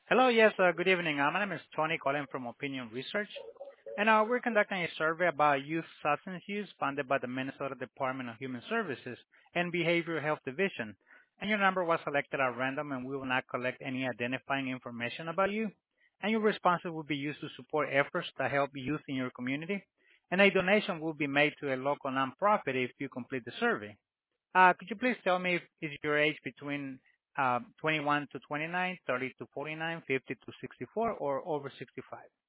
Hello, yes, good evening. My name is Tony calling from Opinion Research, and we're conducting a survey about youth substance use funded by the Minnesota Department of Human Services and Behavioral Health Division. And your number was selected at random, and we will not collect any identifying information about you. And your responses will be used to support efforts that help youth in your community. And a donation will be made to a local nonprofit if you complete the survey. Could you please tell me if is your age between 21 to 29, 30 to 49, 50 to 64, or over 65?